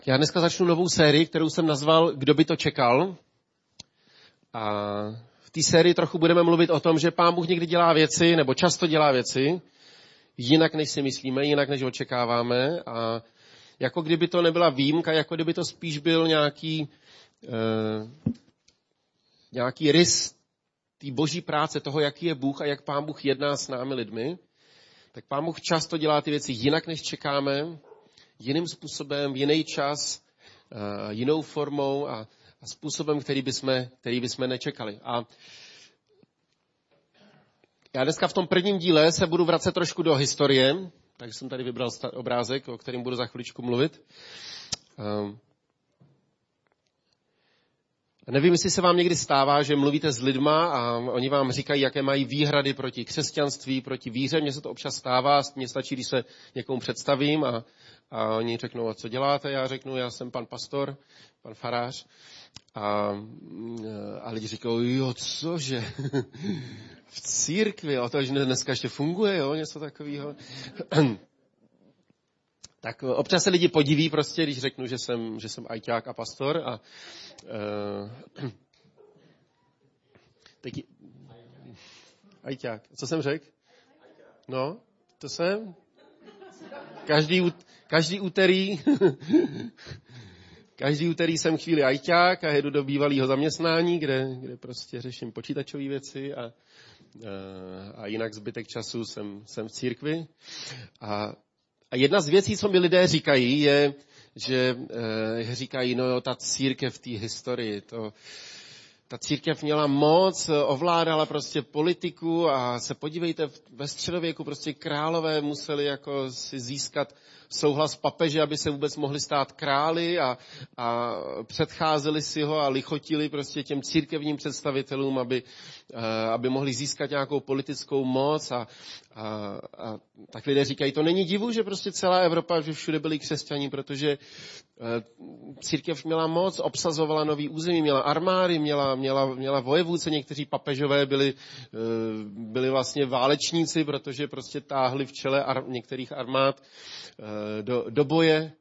Já dneska začnu novou sérii, kterou jsem nazval Kdo by to čekal. A v té sérii trochu budeme mluvit o tom, že Pán Bůh někdy dělá věci, nebo často dělá věci, jinak než si myslíme, jinak než očekáváme. A jako kdyby to nebyla výjimka, jako kdyby to spíš byl nějaký rys té boží práce, toho, jaký je Bůh a jak Pán Bůh jedná s námi lidmi. Tak Pán Bůh často dělá ty věci jinak, než čekáme, jiným způsobem, v jiný čas, jinou formou a způsobem, který bychom nečekali. A já dneska v tom prvním díle se budu vracet trošku do historie, takže jsem tady vybral obrázek, o kterém budu za chviličku mluvit. Nevím, jestli se vám někdy stává, že mluvíte s lidma a oni vám říkají, jaké mají výhrady proti křesťanství, proti víře. Mně se to občas stává, mně stačí, když se někomu představím a oni řeknou, a co děláte? Já řeknu, já jsem pan pastor, pan farář. A lidi říkají, jo, cože? V církvi, a to, že dneska ještě funguje, jo, něco takového. Tak občas se lidi podiví prostě, když řeknu, že jsem ajťák a pastor. Ajťák. Co jsem řekl? No, to jsem. Každý úterý jsem chvíli ajťák a jedu do bývalého zaměstnání, kde prostě řeším počítačové věci a jinak zbytek času jsem v církvi. A jedna z věcí, co mi lidé říkají, je, že říkají, no jo, ta církev v té historii, ta církev měla moc, ovládala prostě politiku a se podívejte, ve středověku prostě králové museli jako si získat souhlas papeže, aby se vůbec mohli stát králi a předcházeli si ho a lichotili prostě těm církevním představitelům, aby mohli získat nějakou politickou moc a tak lidé říkají, to není divu, že prostě celá Evropa, že všude byli křesťaní, protože církev měla moc, obsazovala nový území, měla armády, měla vojevůdce, někteří papežové byli vlastně válečníci, protože prostě táhli v čele některých armád do boje.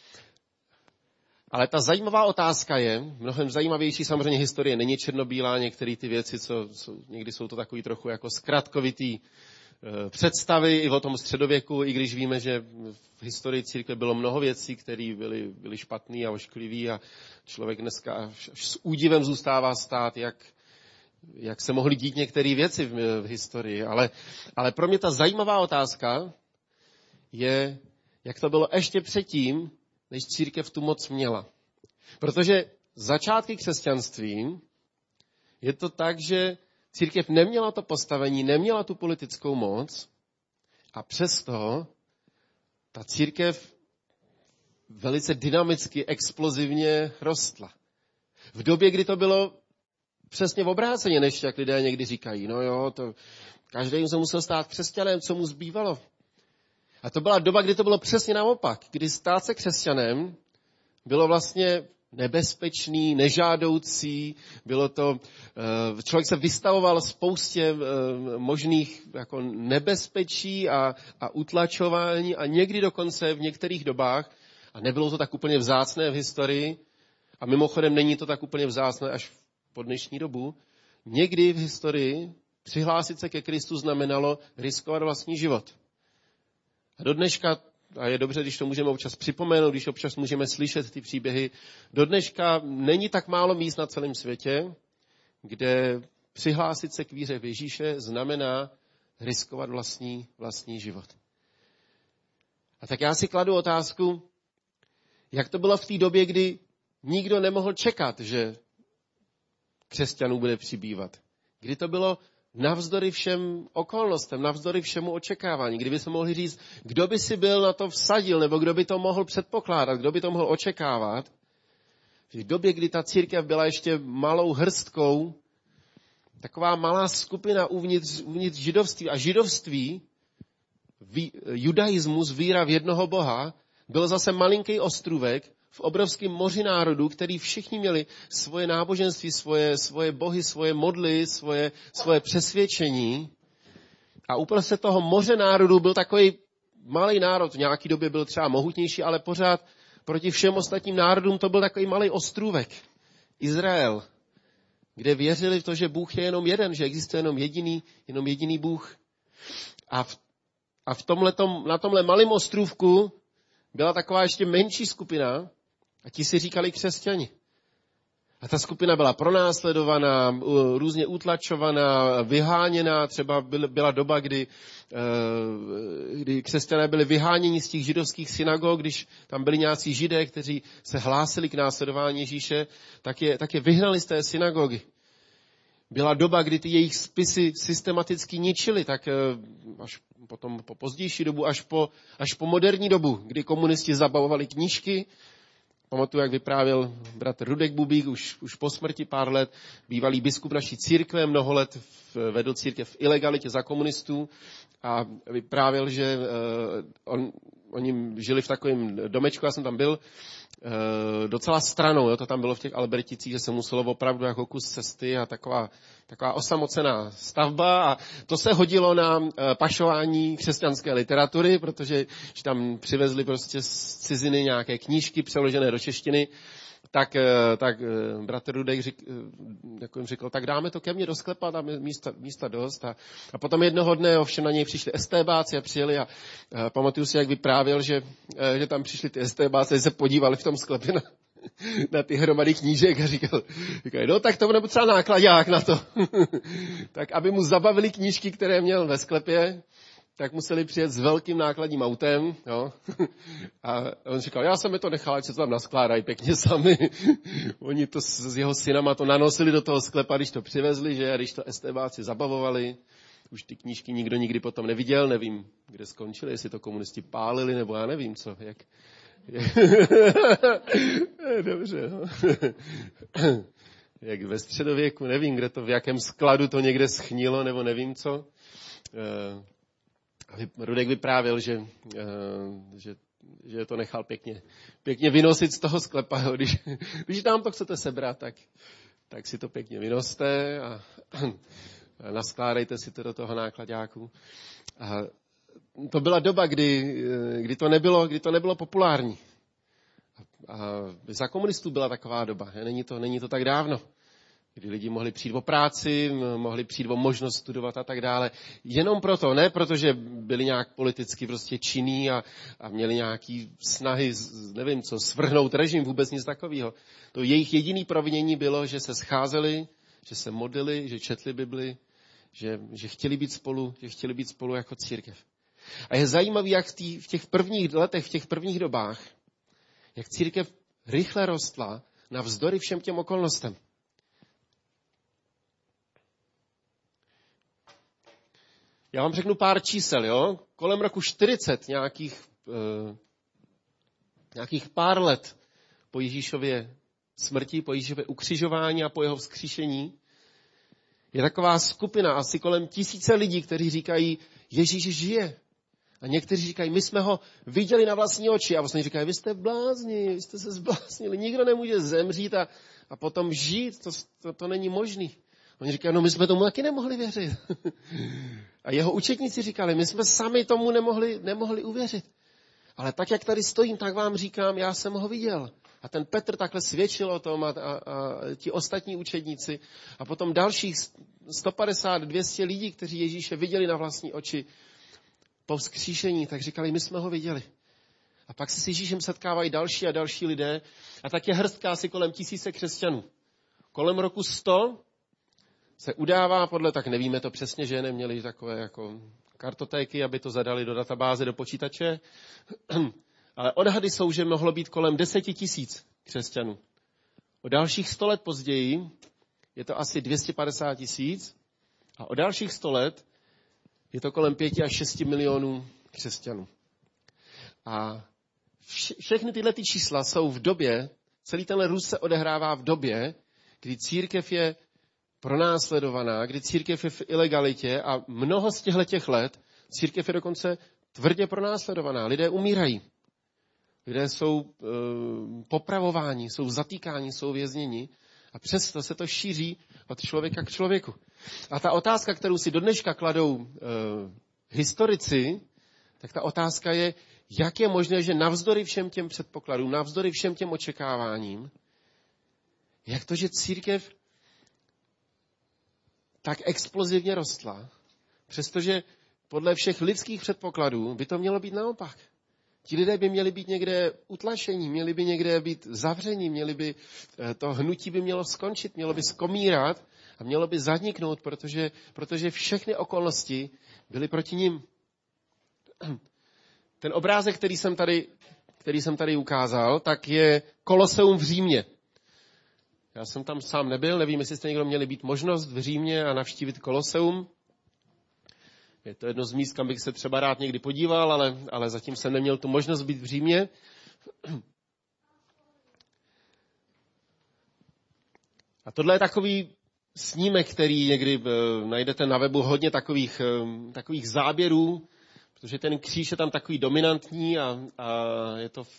Ale ta zajímavá otázka je, mnohem zajímavější, samozřejmě historie není černobílá, některé ty věci, někdy jsou to takový trochu jako zkratkovitý představy i o tom středověku, i když víme, že v historii církve bylo mnoho věcí, které byly špatný a ošklivý a člověk dneska až s údivem zůstává stát, jak se mohly dít některé věci v historii. Ale pro mě ta zajímavá otázka je, jak to bylo ještě předtím, než církev tu moc měla. Protože začátky křesťanství je to tak, že církev neměla to postavení, neměla tu politickou moc a přesto ta církev velice dynamicky, explozivně rostla. V době, kdy to bylo přesně v obráceně, než jak lidé někdy říkají. No jo, každý se musel stát křesťanem, co mu zbývalo. A to byla doba, kdy to bylo přesně naopak. Kdy stát se křesťanem bylo vlastně nebezpečný, nežádoucí, bylo to, člověk se vystavoval spoustě možných jako nebezpečí a utlačování a někdy dokonce v některých dobách, a nebylo to tak úplně vzácné v historii, a mimochodem není to tak úplně vzácné až po dnešní dobu, někdy v historii přihlásit se ke Kristu znamenalo riskovat vlastní život. A do dneška, a je dobře, když to můžeme občas připomenout, když občas můžeme slyšet ty příběhy, do dneška není tak málo míst na celém světě, kde přihlásit se k víře v Ježíše znamená riskovat vlastní život. A tak já si kladu otázku, jak to bylo v té době, kdy nikdo nemohl čekat, že křesťanů bude přibývat. Kdy to bylo navzdory všem okolnostem, navzdory všemu očekávání. Kdyby se mohli říct, kdo by si byl na to vsadil, nebo kdo by to mohl předpokládat, kdo by to mohl očekávat. V době, kdy ta církev byla ještě malou hrstkou, taková malá skupina uvnitř židovství. A židovství, judaismus, víra v jednoho Boha, byl zase malinký ostrůvek v obrovském moři národů, který všichni měli svoje náboženství, svoje bohy, svoje modly, svoje přesvědčení. A uprostřed toho moře národů byl takový malý národ, v nějaké době byl třeba mohutnější, ale proti všem ostatním národům to byl takový malý ostrůvek. Izrael, kde věřili v to, že Bůh je jenom jeden, že existuje jenom jediný Bůh. A na tomhle malém ostrůvku byla taková ještě menší skupina a ti si říkali křesťani. A ta skupina byla pronásledovaná, různě utlačovaná, vyháněná. Třeba byla doba, kdy křesťané byli vyháněni z těch židovských synagog, když tam byli nějací židé, kteří se hlásili k následování Ježíše, tak je vyhnali z té synagogy. Byla doba, kdy ty jejich spisy systematicky ničili, tak až potom po pozdější dobu, až po moderní dobu, kdy komunisti zabavovali knížky. Pamatuju, jak vyprávěl bratr Rudek Bubík, už po smrti pár let, bývalý biskup naší církve, mnoho let vedl církev v ilegalitě za komunistů a vyprávěl, že oni žili v takovém domečku, já jsem tam byl, docela stranou, jo, to tam bylo v těch Alberticích, že se muselo opravdu jako kus cesty a taková osamocená stavba a to se hodilo na pašování křesťanské literatury, protože tam přivezli prostě z ciziny nějaké knížky přeložené do češtiny, tak bratr Rudek řekl, tak dáme to ke mně do sklepa, tam je místa dost. A potom jednoho dne ovšem na něj přišli estébáci a přijeli a pamatuju si, jak vyprávěl, že tam přišli ty estébáci, se podívali v tom sklepě na ty hromady knížek a říkal, no tak to bude potřeba nákladák na to. Tak aby mu zabavili knížky, které měl ve sklepě, tak museli přijet s velkým nákladním autem. Jo? A on říkal, já jsem je to nechal, ať se to tam naskládají pěkně sami. Oni to s jeho synama to nanosili do toho sklepa, když to přivezli, že když to estébáci zabavovali. Už ty knížky nikdo nikdy potom neviděl, nevím, kde skončili, jestli to komunisti pálili, nebo já nevím co. Dobře, no. Jak ve středověku, nevím, kde to, v jakém skladu to někde schnilo, nebo nevím co. Rudek vyprávěl, že to nechal pěkně vynosit z toho sklepa. Jo. Když nám to chcete sebrat, tak si to pěkně vynoste a naskládejte si to do toho nákladáku. A to byla doba, kdy to nebylo populární. A za komunistů byla taková doba. Není to tak dávno. Kdy lidi mohli přijít o práci, mohli přijít o možnost studovat a tak dále. Jenom proto, ne protože byli nějak politicky prostě činní a měli nějaký snahy, nevím co, svrhnout režim, vůbec nic takového. To jejich jediné provinění bylo, že se scházeli, že se modlili, že četli Bibli, že chtěli být spolu jako církev. A je zajímavé, jak v těch prvních letech, v těch prvních dobách, jak církev rychle rostla navzdory všem těm okolnostem. Já vám řeknu pár čísel, jo? Kolem roku 40, nějakých pár let po Ježíšově smrti, po Ježíšově ukřižování a po jeho vzkříšení, je taková skupina, asi kolem 1000 lidí, kteří říkají, Ježíš žije. A někteří říkají, my jsme ho viděli na vlastní oči. A vlastně říkají, vy jste blázni, vy jste se zbláznili. Nikdo nemůže zemřít a potom žít, to není možný. Oni říkají, no my jsme tomu taky nemohli věřit. A jeho učetníci říkali, my jsme sami tomu nemohli uvěřit. Ale tak, jak tady stojím, tak vám říkám, já jsem ho viděl. A ten Petr takhle svědčil o tom a ti ostatní učedníci. A potom dalších 150-200 lidí, kteří Ježíše viděli na vlastní oči po vzkříšení, tak říkali, my jsme ho viděli. A pak se s Ježíšem setkávají další a další lidé. A tak je hrstka asi kolem 1000 křesťanů. Kolem roku 100 se udává tak nevíme to přesně, že neměli takové jako kartotéky, aby to zadali do databáze, do počítače. Ale odhady jsou, že mohlo být kolem 10 000 křesťanů. O dalších 100 let později je to asi 250 000 a o dalších 100 let je to kolem 5 až 6 milionů křesťanů. A všechny tyhle čísla jsou v době, celý tenhle růst se odehrává v době, kdy církev je pronásledovaná, kdy církev je v ilegalitě a mnoho z těchto let církev je dokonce tvrdě pronásledovaná. Lidé umírají. Lidé jsou popravováni, jsou zatýkáni, jsou vězněni a přesto se to šíří od člověka k člověku. A ta otázka, kterou si do dneška kladou historici, tak ta otázka je, Jak je možné, že navzdory všem těm předpokladům, navzdory všem těm očekáváním, jak to, že církev tak explozivně rostla, přestože podle všech lidských předpokladů by to mělo být naopak. Ti lidé by měli být někde utlačení, měli by někde být zavření, to hnutí by mělo skončit, mělo by skomírat a mělo by zaniknout, protože všechny okolnosti byly proti nim. Ten obrázek, který jsem tady ukázal, tak je Koloseum v Římě. Já jsem tam sám nebyl, nevím, jestli jste někdo měli být možnost v Římě a navštívit Koloseum. Je to jedno z míst, kam bych se třeba rád někdy podíval, ale zatím jsem neměl tu možnost být v Římě. A tohle je takový snímek, který někdy najdete na webu, hodně takových záběrů, protože ten kříž je tam takový dominantní a je to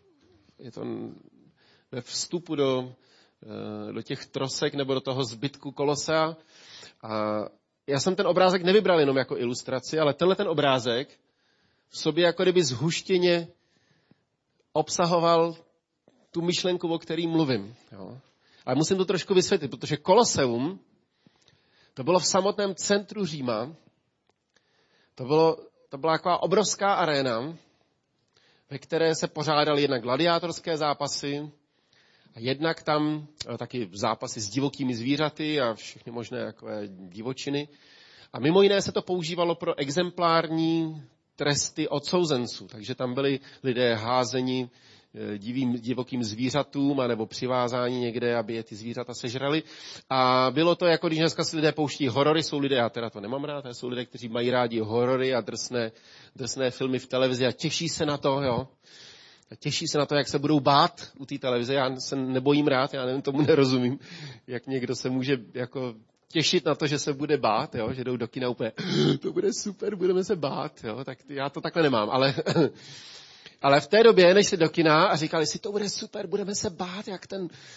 ve vstupu do těch trosek nebo do toho zbytku Kolosea. A já jsem ten obrázek nevybral jenom jako ilustraci, ale tenhle ten obrázek v sobě jako kdyby zhuštěně obsahoval tu myšlenku, o který mluvím. Jo. Ale musím to trošku vysvětlit, protože Koloseum, to bylo v samotném centru Říma, to byla taková obrovská aréna, ve které se pořádaly jednak gladiátorské zápasy a jednak tam taky zápasy s divokými zvířaty a všechny možné takové divočiny. A mimo jiné se to používalo pro exemplární tresty odsouzenců. Takže tam byli lidé házeni divokým zvířatům anebo přivázáni někde, aby je ty zvířata sežrali. A bylo to jako, když dneska si lidé pouští horory, jsou lidé, já teda to nemám rád, jsou lidé, kteří mají rádi horory a drsné filmy v televizi a těší se na to, jo. A těší se na to, jak se budou bát u té televize. Já se nebojím rád, já nevím, tomu nerozumím, jak někdo se může jako těšit na to, že se bude bát, jo, že jdou do kina úplně, to bude super, budeme se bát, jo, tak já to takhle nemám, ale v té době, než šli do kina a říkali si, to bude super, budeme se bát, jak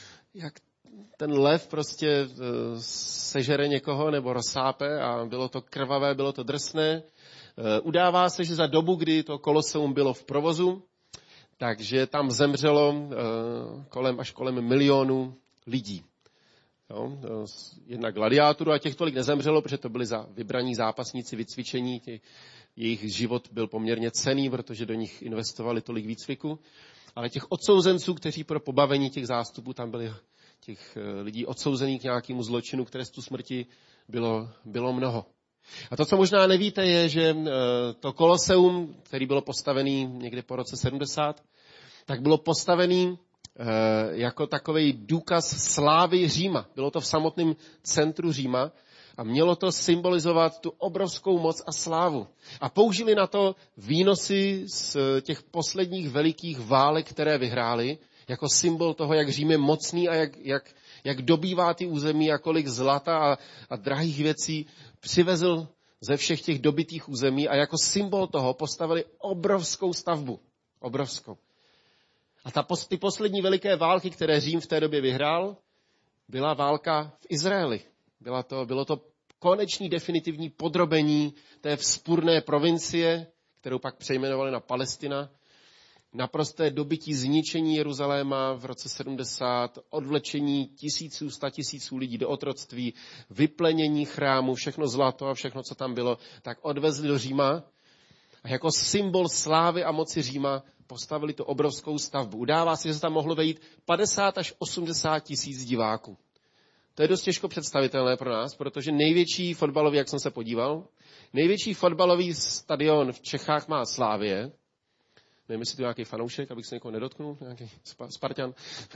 ten lev prostě sežere někoho nebo rozsápe a bylo to krvavé, bylo to drsné. Udává se, že za dobu, kdy to Koloseum bylo v provozu, takže tam zemřelo až kolem milionu lidí. Jo, jednak gladiátorů a těch tolik nezemřelo, protože to byli vybraní zápasníci, vycvičení, jejich život byl poměrně cenný, protože do nich investovali tolik výcviku. Ale těch odsouzenců, kteří pro pobavení těch zástupů, tam byli těch lidí odsouzených k nějakému zločinu, k trestu smrti, bylo mnoho. A to, co možná nevíte, je, že to Koloseum, který bylo postavený někdy po roce 70, tak bylo postavený jako takový důkaz slávy Říma. Bylo to v samotném centru Říma a mělo to symbolizovat tu obrovskou moc a slávu. A použili na to výnosy z těch posledních velikých válek, které vyhráli, jako symbol toho, jak Řím je mocný a jak dobývá ty území a kolik zlata a drahých věcí přivezl ze všech těch dobitých území a jako symbol toho postavili obrovskou stavbu. Obrovskou. A ty poslední veliké války, které Řím v té době vyhrál, byla válka v Izraeli. Bylo to konečný definitivní podrobení té vzpurné provincie, kterou pak přejmenovali na Palestina. Naprosté dobytí, zničení Jeruzaléma v roce 70, odvlečení statisíců lidí do otroctví, vyplenění chrámu, všechno zlato a všechno, co tam bylo, tak odvezli do Říma a jako symbol slávy a moci Říma postavili tu obrovskou stavbu. Udává se, že se tam mohlo vejít 50 až 80 tisíc diváků. To je dost těžko představitelné pro nás, protože největší fotbalový, jak jsem se podíval, největší fotbalový stadion v Čechách má Slavie. Nevím, jestli to je nějaký fanoušek, abych se někoho nedotknul, nějaký Spartan.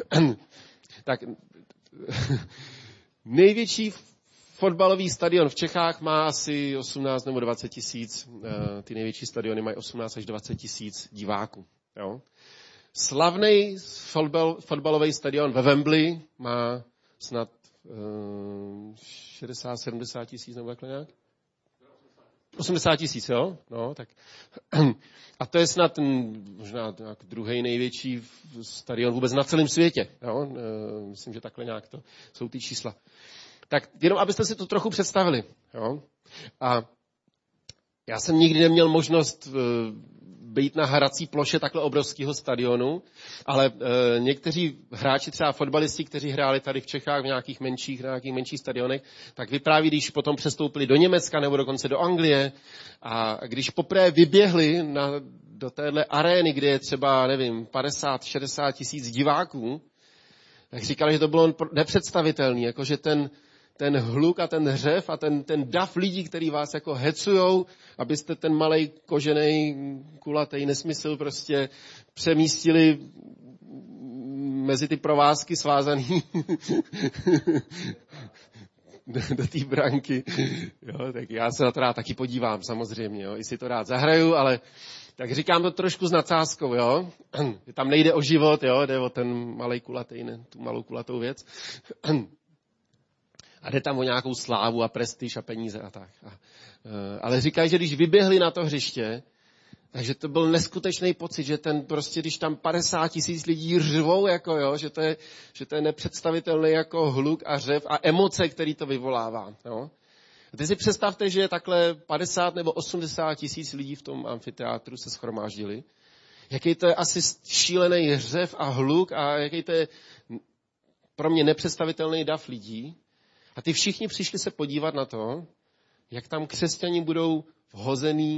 Tak největší fotbalový stadion v Čechách má asi 18 nebo 20 tisíc. Ty největší stadiony mají 18 až 20 tisíc diváků. Jo? Slavný fotbalový stadion ve Wembley má snad 60-70 tisíc nebo takhle nějak. 80 tisíc, jo? No, tak. A to je snad možná druhý největší stadion vůbec na celém světě. Jo? Myslím, že takhle nějak to jsou ty čísla. Tak jenom, abyste si to trochu představili. Jo? A já jsem nikdy neměl možnost být na hrací ploše takhle obrovského stadionu, ale někteří hráči, třeba fotbalisti, kteří hráli tady v Čechách v nějakých menších stadionech, tak vypráví, když potom přestoupili do Německa nebo dokonce do Anglie a když poprvé vyběhli do téhle arény, kde je třeba, nevím, 50-60 tisíc diváků, tak říkali, že to bylo nepředstavitelné, jakože ten hluk a ten hřev a ten dav lidí, který vás jako hecujou, abyste ten malej koženej kulatej nesmysl prostě přemístili mezi ty provázky svázaný do té branky. Jo, tak já se na to rád taky podívám, samozřejmě, jo, i si to rád zahraju, ale tak říkám to trošku s nadsázkou, jo. Tam nejde o život, jo, jde o ten malej kulatej, ne, tu malou kulatou věc. A jde tam o nějakou slávu a prestiž a peníze a tak. Ale říkají, že když vyběhli na to hřiště, takže to byl neskutečný pocit, že když tam 50 tisíc lidí řvou, jako jo, že to je nepředstavitelný jako hluk a řev a emoce, který to vyvolává. Jo. A teď si představte, že takhle 50 nebo 80 tisíc lidí v tom amfiteátru se shromáždili. Jaký to je asi šílený hřev a hluk a jaký to je pro mě nepředstavitelný dav lidí. A ty všichni přišli se podívat na to, jak tam křesťani budou vhozený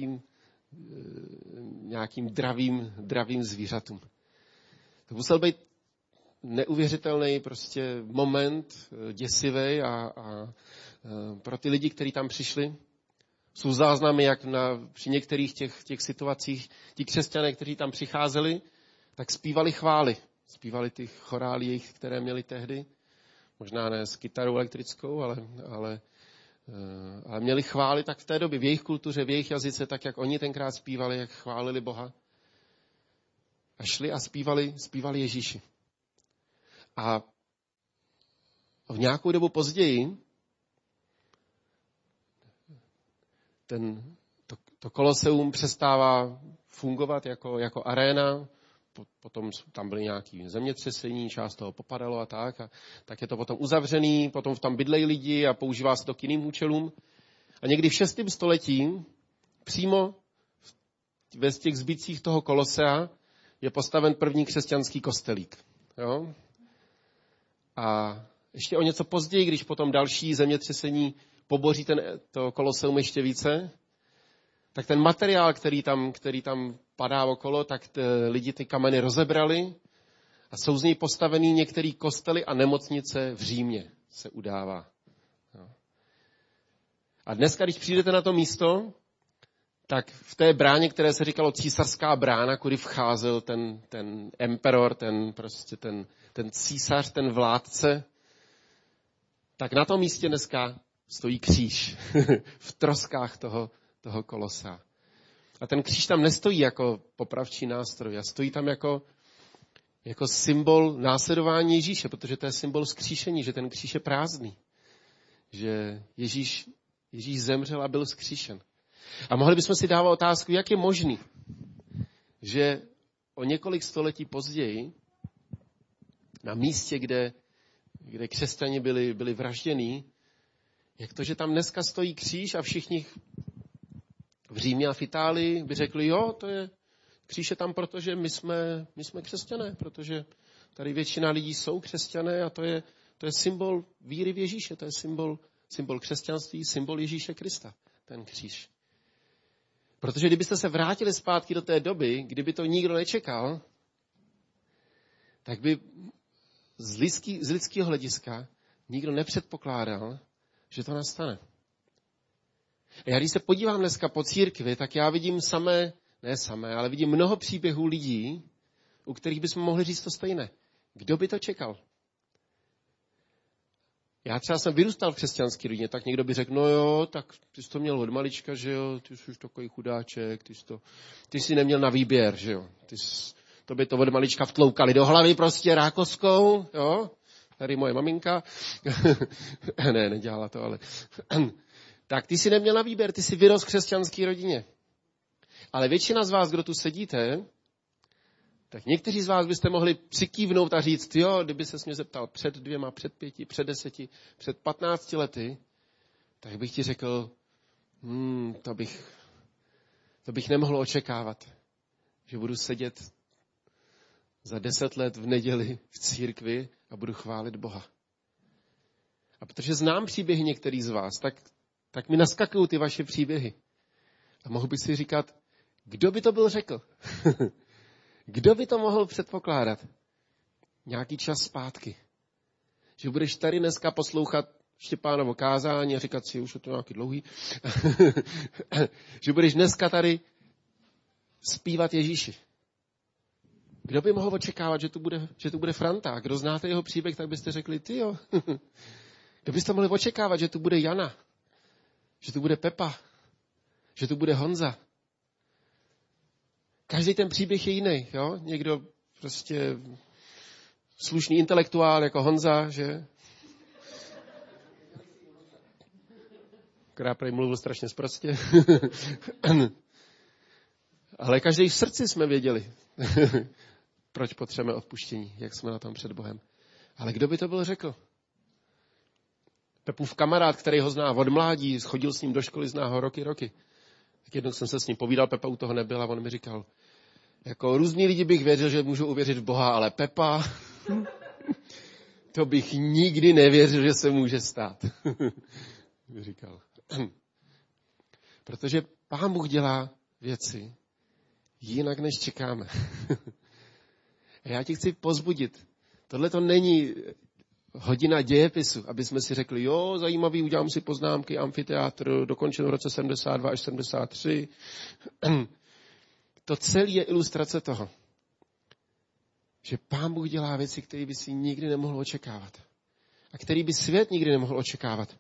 nějakým dravým zvířatům. To musel být neuvěřitelný prostě moment, děsivý a pro ty lidi, kteří tam přišli. Jsou záznamy, jak při některých těch situacích ti křesťané, kteří tam přicházeli, tak zpívali chvály. Zpívali ty chorály jejich, které měli tehdy. Možná ne s kytarou elektrickou, ale měli chvály tak v té době, v jejich kultuře, v jejich jazyce, tak jak oni tenkrát zpívali, jak chválili Boha. A šli a zpívali Ježíši. A v nějakou dobu později to Koloseum přestává fungovat jako aréna, potom tam byly nějaké zemětřesení, část toho popadalo a tak je to potom uzavřený, potom tam bydlejí lidi a používá se to k jiným účelům. A někdy v 6. století přímo ve těch zbytcích toho Kolosea je postaven první křesťanský kostelík. Jo? A ještě o něco později, když potom další zemětřesení poboří to Koloseum ještě více, tak ten materiál, který tam padá okolo, tak lidi ty kameny rozebrali a jsou z něj postavený některé kostely a nemocnice v Římě se udává. Jo. A dneska, když přijdete na to místo, tak v té bráně, které se říkalo císařská brána, kudy vcházel ten emperor, ten císař, ten vládce, tak na tom místě dneska stojí kříž v troskách toho Kolosea. A ten kříž tam nestojí jako popravčí nástroj, a stojí tam jako symbol následování Ježíše, protože to je symbol vzkříšení, že ten kříž je prázdný. Že Ježíš zemřel a byl vzkříšen. A mohli bychom si dávat otázku, jak je možný, že o několik století později na místě, kde křesťani byli vraždění, jak to, že tam dneska stojí kříž a všichni v Římě a v Itálii by řekli, jo, kříž je tam, protože my jsme křesťané, protože tady většina lidí jsou křesťané a to je symbol víry v Ježíše, to je symbol křesťanství, symbol Ježíše Krista, ten kříž. Protože kdybyste se vrátili zpátky do té doby, kdyby to nikdo nečekal, tak by z lidského hlediska nikdo nepředpokládal, že to nastane. A já když se podívám dneska po církvi, tak já vidím ale vidím mnoho příběhů lidí, u kterých bychom mohli říct to stejné. Kdo by to čekal? Já třeba jsem vyrůstal v křesťanské rodině, tak někdo by řekl, no jo, tak ty jsi to měl od malička, že jo, ty jsi už takový chudáček, ty jsi neměl na výběr, že jo, to by to od malička vtloukali do hlavy prostě rákoskou, jo, tady moje maminka, ne, nedělala to, ale tak ty jsi neměl na výběr, ty jsi vyrost v křesťanské rodině. Ale většina z vás, kdo tu sedíte, tak někteří z vás byste mohli přikývnout a říct, jo, kdyby ses mě zeptal před 2, před 5, před 10, před 15 lety, tak bych ti řekl, to bych nemohl očekávat. že budu sedět za 10 let v neděli v církvi a budu chválit Boha. A protože znám příběhy některých z vás, tak mi naskakují ty vaše příběhy. A mohl bych si říkat, kdo by to byl řekl? Kdo by to mohl předpokládat? Nějaký čas zpátky. Že budeš tady dneska poslouchat Štěpánovo kázání a říkat si, už je to nějaký dlouhý. Že budeš dneska tady zpívat Ježíši. Kdo by mohl očekávat, že tu bude Franta? Kdo znáte jeho příběh, tak byste řekli, ty jo. Kdo byste mohli očekávat, že tu bude Jana? Že tu bude Pepa? Že tu bude Honza? Každý ten příběh je jiný, jo? Někdo prostě slušný intelektuál jako Honza, že? Která prej mluvil strašně sprostě. Ale každý v srdci jsme věděli, proč potřebujeme odpuštění, jak jsme na tom před Bohem. Ale kdo by to byl řekl? Pepův kamarád, který ho zná od mládí, chodil s ním do školy, zná ho roky. Tak jednou jsem se s ním povídal, Pepa u toho nebyl a on mi říkal, jako různí lidi bych věřil, že můžu uvěřit v Boha, ale Pepa, to bych nikdy nevěřil, že se může stát. mi říkal. Protože Pán Bůh dělá věci jinak, než čekáme. A já ti chci povzbudit. Tohle to není hodina dějepisu, aby jsme si řekli, jo, zajímavý, udělám si poznámky, amfiteátr, dokončen v roce 72 až 73. To celé je ilustrace toho, že Pán Bůh dělá věci, které by si nikdy nemohl očekávat. A který by svět nikdy nemohl očekávat.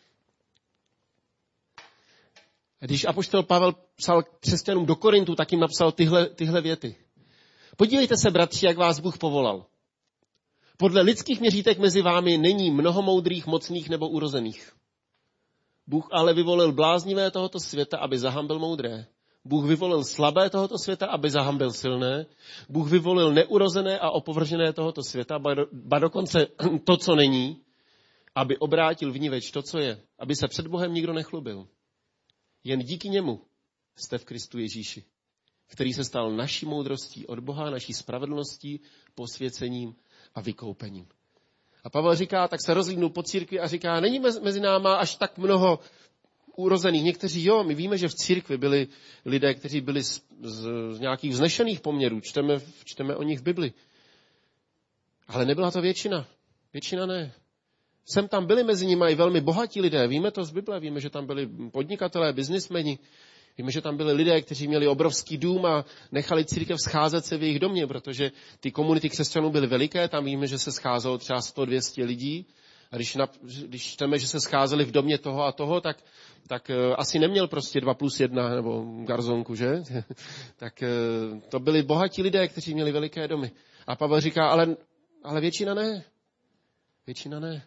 A když apoštol Pavel psal křesťanům do Korintu, tak jim napsal tyhle věty. Podívejte se, bratři, jak vás Bůh povolal. Podle lidských měřítek mezi vámi není mnoho moudrých, mocných nebo urozených. Bůh ale vyvolil bláznivé tohoto světa, aby zahambil moudré. Bůh vyvolil slabé tohoto světa, aby zahambil silné. Bůh vyvolil neurozené a opovržené tohoto světa, ba dokonce to, co není, aby obrátil vniveč to, co je, aby se před Bohem nikdo nechlubil. Jen díky němu jste v Kristu Ježíši, který se stal naší moudrostí od Boha, naší spravedlností, posvěcením a vykoupením. A Pavel říká, tak se rozlídnul po církvi a říká, není mezi náma až tak mnoho urozených. Někteří jo, my víme, že v církvi byli lidé, kteří byli z nějakých vznešených poměrů. Čteme o nich v Bibli. Ale nebyla to většina. Většina ne. Sem tam byli mezi nimi i velmi bohatí lidé. Víme to z Bible, víme, že tam byli podnikatelé, biznismeni. Víme, že tam byli lidé, kteří měli obrovský dům a nechali církev scházet se v jejich domě, protože ty komunity křesťanů byly veliké. Tam víme, že se scházelo třeba 100-200 lidí. A když čteme, že se scházeli v domě toho a toho, tak asi neměl prostě 2+1 nebo garzonku, že? Tak to byli bohatí lidé, kteří měli veliké domy. A Pavel říká, ale většina ne. Většina ne.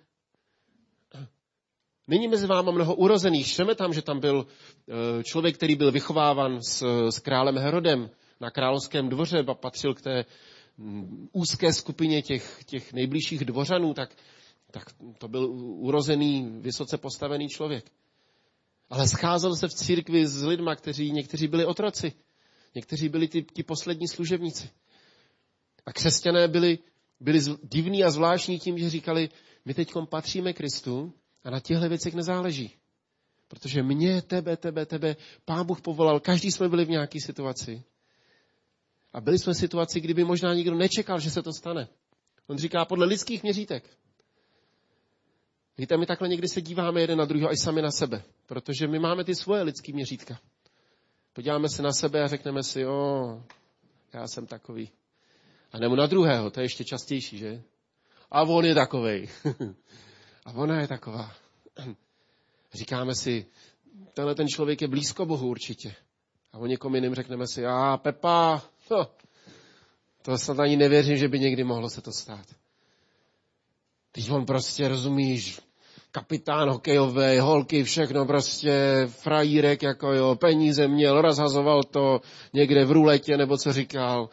Není mezi váma mnoho urozených. Čteme tam, že tam byl člověk, který byl vychováván s králem Herodem na královském dvoře, patřil k té úzké skupině těch nejbližších dvořanů, tak to byl urozený, vysoce postavený člověk. Ale scházel se v církvi s lidma, někteří byli otroci, někteří byli ti poslední služebníci. A křesťané byli divní a zvláštní tím, že říkali, my teďkom patříme Kristu a na těchto věcech nezáleží. Protože mě, tebe, Pán Bůh povolal, každý jsme byli v nějaké situaci. A byli jsme v situaci, kdyby možná nikdo nečekal, že se to stane. On říká, podle lidských měřítek. Víte, my takhle někdy se díváme jeden na druhého, až sami na sebe. Protože my máme ty svoje lidský měřítka. Podíváme se na sebe a řekneme si, já jsem takový. A nebo na druhého, to je ještě častější, že? A on je takovej. A ona je taková. Říkáme si, tenhle ten člověk je blízko Bohu určitě. A o někom jiným řekneme si, Pepa, to snad ani nevěřím, že by někdy mohlo se to stát. Teď on prostě, rozumíš, kapitán hokejové, holky, všechno prostě, frajírek, jako jo, peníze měl, rozhazoval to někde v ruletě, nebo co říkal.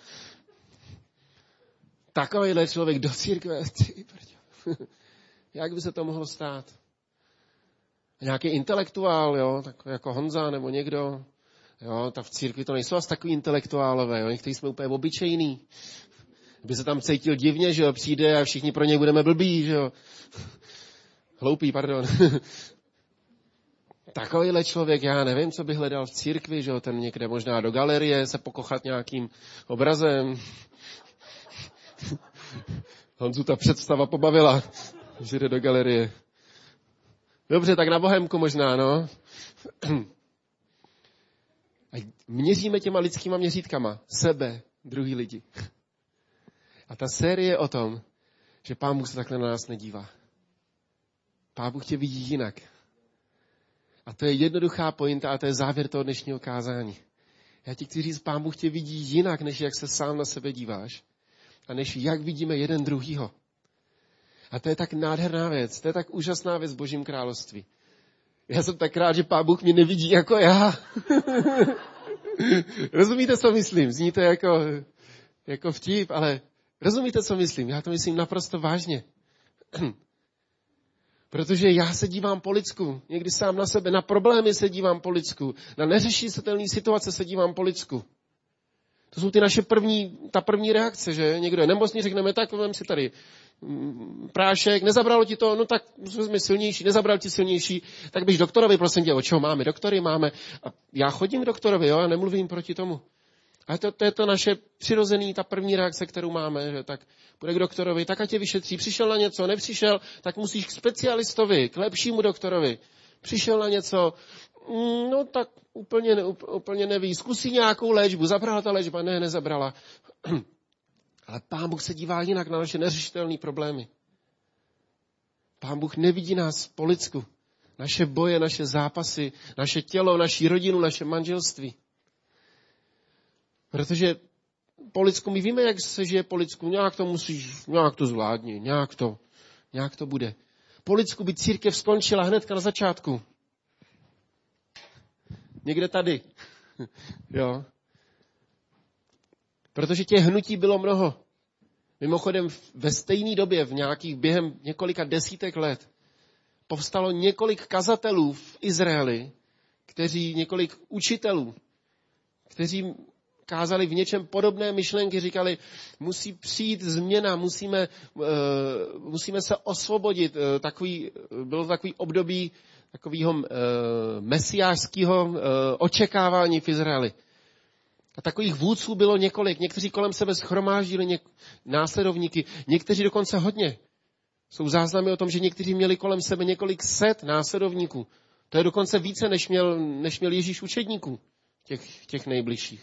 Takovýhle člověk do církve, jak by se to mohlo stát? Nějaký intelektuál, jo, takový jako Honza nebo někdo, Jo, ta v církvi to nejsou asi takový intelektuálové, jo, někteří jsme úplně obyčejný. By se tam cítil divně, že jo, přijde a všichni pro něj budeme blbí, že jo. Hloupý, pardon. Takovýhle člověk, já nevím, co by hledal v církvi, že jo, ten někde možná do galerie se pokochat nějakým obrazem. Honzu ta představa pobavila, že jde do galerie. Dobře, tak na Bohemku možná, no. A měříme těma lidskýma měřítkama sebe, druhý lidi. A ta série je o tom, že Pán Bůh se takhle na nás nedívá. Pán Bůh tě vidí jinak. A to je jednoduchá pointa a to je závěr toho dnešního kázání. Já ti chci říct, Pán Bůh tě vidí jinak, než jak se sám na sebe díváš. A než jak vidíme jeden druhýho. A to je tak nádherná věc, to je tak úžasná věc v Božím království. Já jsem tak rád, že Pán Bůh mě nevidí jako já. Rozumíte, co myslím? Zní to jako vtip, ale rozumíte, co myslím? Já to myslím naprosto vážně. Protože já se dívám po lidsku, někdy sám na sebe, na problémy se dívám po lidsku, na neřešitelné situace se dívám po lidsku. To jsou ty naše první reakce, že někdo je nemocný, řekneme, tak vem si tady prášek, nezabralo ti to, no tak vezmi silnější, nezabral ti silnější, tak běž doktorovi, prosím tě, o čeho máme? Doktory máme. A já chodím k doktorovi, jo, a nemluvím proti tomu. A to je to naše přirozený, ta první reakce, kterou máme, že tak půjde k doktorovi, tak ať tě vyšetří. Přišel na něco, nepřišel, tak musíš k specialistovi, k lepšímu doktorovi. Přišel na něco, no tak úplně neví. Zkusí nějakou léčbu, zabrala ta léčba? Ne, nezabrala. Ale Pán Bůh se dívá jinak na naše neřešitelné problémy. Pán Bůh nevidí nás po lidsku. Naše boje, naše zápasy, naše tělo, naši rodinu, naše manželství. Protože po lidsku, my víme, jak se žije po lidsku, nějak to zvládni, nějak to bude. Po lidsku by církev skončila hnedka na začátku. Někde tady. Jo. Protože těch hnutí bylo mnoho. Mimochodem ve stejné době, během několika desítek let, povstalo několik kazatelů v Izraeli, několik učitelů, kteří kázali v něčem podobné myšlenky, říkali, musí přijít změna, musíme se osvobodit. Bylo to takový období takového mesiářského očekávání v Izraeli. A takových vůdců bylo několik. Někteří kolem sebe shromáždili následovníky, někteří dokonce hodně. Jsou záznamy o tom, že někteří měli kolem sebe několik set následovníků. To je dokonce více, než měl Ježíš učedníků, těch nejbližších.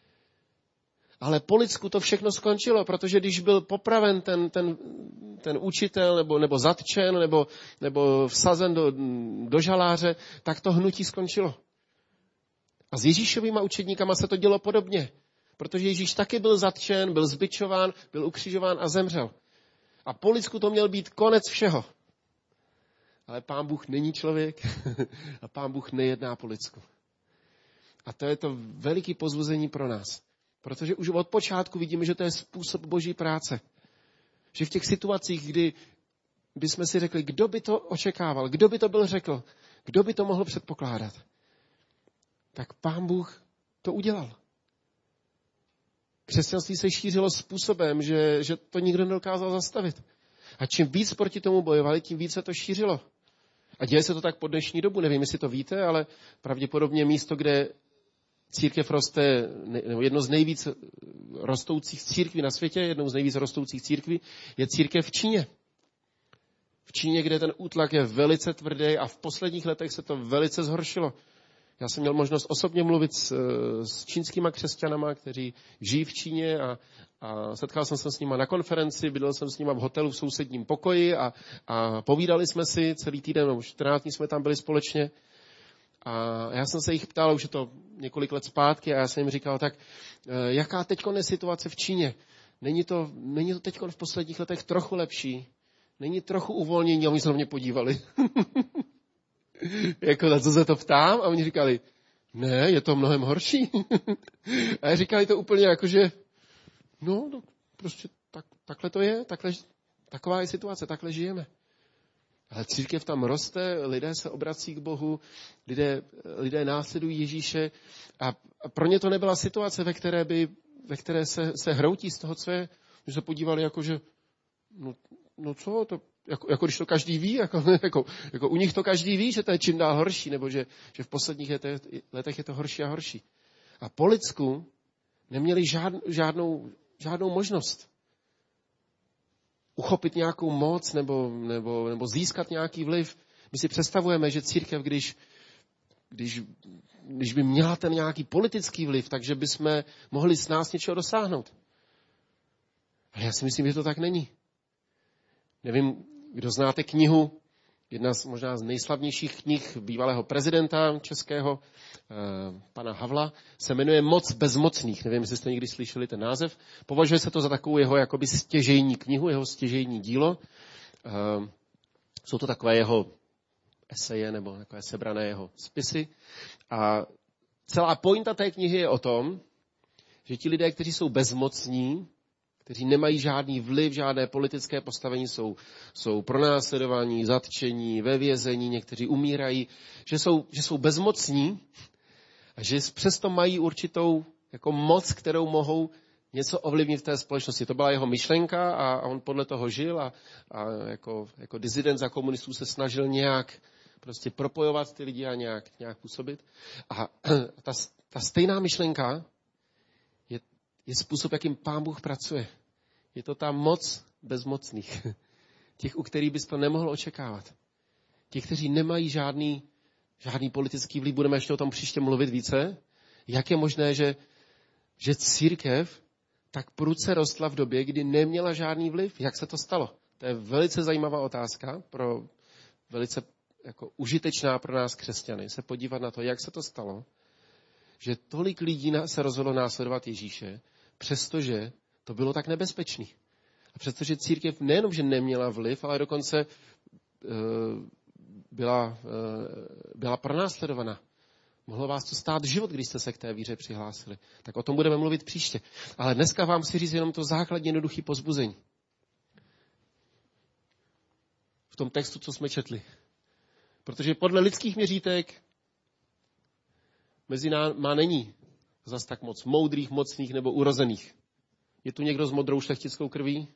Ale po lidsku to všechno skončilo, protože když byl popraven ten učitel, nebo zatčen, nebo vsazen do žaláře, tak to hnutí skončilo. A s Ježíšovýma učedníkama se to dělo podobně. Protože Ježíš taky byl zatčen, byl zbičován, byl ukřižován a zemřel. A po lidsku to měl být konec všeho. Ale Pán Bůh není člověk a Pán Bůh nejedná po lidsku. A to je to veliké pozbuzení pro nás. Protože už od počátku vidíme, že to je způsob Boží práce. Že v těch situacích, kdy jsme si řekli, kdo by to očekával, kdo by to byl řekl, kdo by to mohl předpokládat, tak Pán Bůh to udělal. Křesťanství se šířilo způsobem, že to nikdo nedokázal zastavit. A čím víc proti tomu bojovali, tím víc se to šířilo. A děje se to tak po dnešní dobu, nevím, jestli to víte, ale pravděpodobně místo, kde církev roste, jedno z nejvíc rostoucích církví na světě, jednou z nejvíc rostoucích církví, je církev v Číně. V Číně, kde ten útlak je velice tvrdý a v posledních letech se to velice zhoršilo. Já jsem měl možnost osobně mluvit s čínskýma křesťanama, kteří žijí v Číně a setkal jsem se s nima na konferenci, bydlel jsem s nima v hotelu v sousedním pokoji a povídali jsme si celý týden, nebo 14 dní jsme tam byli společně. A já jsem se jich ptal, už je to několik let zpátky, a já jsem jim říkal, tak jaká teďkon je situace v Číně? Není to teďkon v posledních letech trochu lepší? Není trochu uvolnění? A oni se na mě podívali. Jako na co se to ptám? A oni říkali, ne, je to mnohem horší. A říkali to úplně jako, že no prostě takhle to je, taková je situace, takhle žijeme. Ale církev tam roste, lidé se obrací k Bohu, lidé následují Ježíše a pro ně to nebyla situace, ve které se hroutí z toho, co je. Že se podívali jako, že no co, to, jako když to každý ví, jako u nich to každý ví, že to je čím dál horší, nebo že v posledních letech je to horší a horší. A po lidsku neměli žádnou možnost uchopit nějakou moc nebo získat nějaký vliv. My si představujeme, že církev, když by měla ten nějaký politický vliv, takže bychom mohli s nás něčeho dosáhnout. Ale já si myslím, že to tak není. Nevím, kdo znáte knihu, jedna možná z nejslavnějších knih bývalého prezidenta českého, pana Havla, se jmenuje Moc bezmocných. Nevím, jestli jste někdy slyšeli ten název. Považuje se to za takovou jeho jakoby stěžejní knihu, jeho stěžejní dílo. Jsou to takové jeho eseje nebo takové sebrané jeho spisy. A celá pointa té knihy je o tom, že ti lidé, kteří jsou bezmocní, kteří nemají žádný vliv, žádné politické postavení, jsou pronásledovaní, zatčení, ve vězení, někteří umírají, že jsou bezmocní a že přesto mají určitou jako moc, kterou mohou něco ovlivnit v té společnosti. To byla jeho myšlenka a on podle toho žil a jako dizident za komunistů se snažil nějak prostě propojovat ty lidi a nějak působit. A ta stejná myšlenka je způsob, jakým Pán Bůh pracuje. Je to ta moc bezmocných. Těch, u kterých bys to nemohl očekávat. Těch, kteří nemají žádný politický vliv. Budeme ještě o tom příště mluvit více. Jak je možné, že církev tak prudce rostla v době, kdy neměla žádný vliv? Jak se to stalo? To je velice zajímavá otázka, velice jako užitečná pro nás křesťany. Se podívat na to, jak se to stalo, že tolik lidí se rozhodlo následovat Ježíše, přestože to bylo tak nebezpečný. A přestože církev nejenom, že neměla vliv, ale dokonce byla pronásledovaná. Mohlo vás to stát život, když jste se k té víře přihlásili. Tak o tom budeme mluvit příště. Ale dneska vám chci říct jenom to základně jednoduché povzbuzení. V tom textu, co jsme četli. Protože podle lidských měřítek mezi náma není zas tak moc moudrých, mocných nebo urozených. Je tu někdo s modrou šlechtickou krví?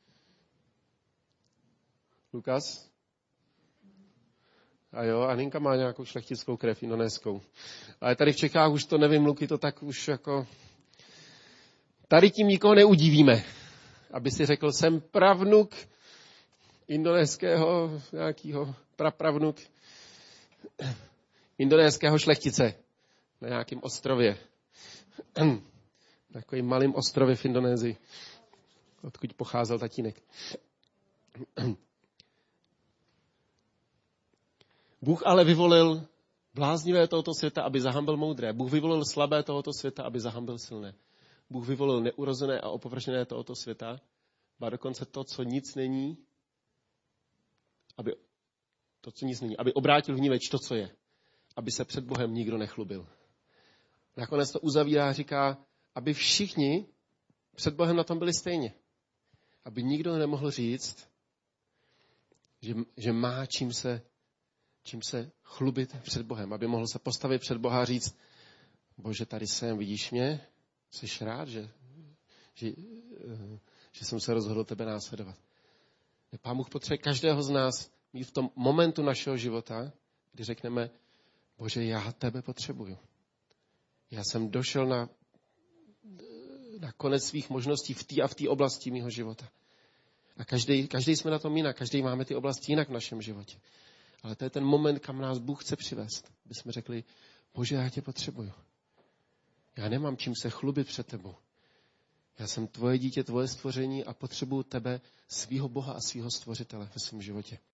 Lukas? A jo, Aninka má nějakou šlechtickou krev indonéskou. Ale tady v Čechách už to nevím, Luky, to tak už jako... Tady tím nikoho neudivíme. Aby si řekl, jsem pravnuk indonéského, nějakýho prapravnuk indonéského šlechtice na nějakém ostrově. Takovým malým ostrově v Indonésii, odkud pocházel tatínek. Bůh ale vyvolil bláznivé tohoto světa, aby zahambil moudré. Bůh vyvolil slabé tohoto světa, aby zahambil silné. Bůh vyvolil neurozené a opovržené tohoto světa, a dokonce to, co nic není, aby obrátil vníveč to, co je. Aby se před Bohem nikdo nechlubil. Nakonec to uzavírá a říká, aby všichni před Bohem na tom byli stejně. Aby nikdo nemohl říct, že má čím se chlubit před Bohem. Aby mohl se postavit před Boha a říct, Bože, tady jsem, vidíš mě? Jsi rád, že jsem se rozhodl tebe následovat. Pán Bůh potřebuje každého z nás mít v tom momentu našeho života, kdy řekneme, Bože, já tebe potřebuju. Já jsem došel na konec svých možností v té oblasti mého života. A každý jsme na tom jinak, každý máme ty oblasti jinak v našem životě. Ale to je ten moment, kam nás Bůh chce přivést. Aby jsme řekli, Bože, já tě potřebuju. Já nemám čím se chlubit před tebou. Já jsem tvoje dítě, tvoje stvoření a potřebuju tebe, svýho Boha a svýho stvořitele ve svém životě.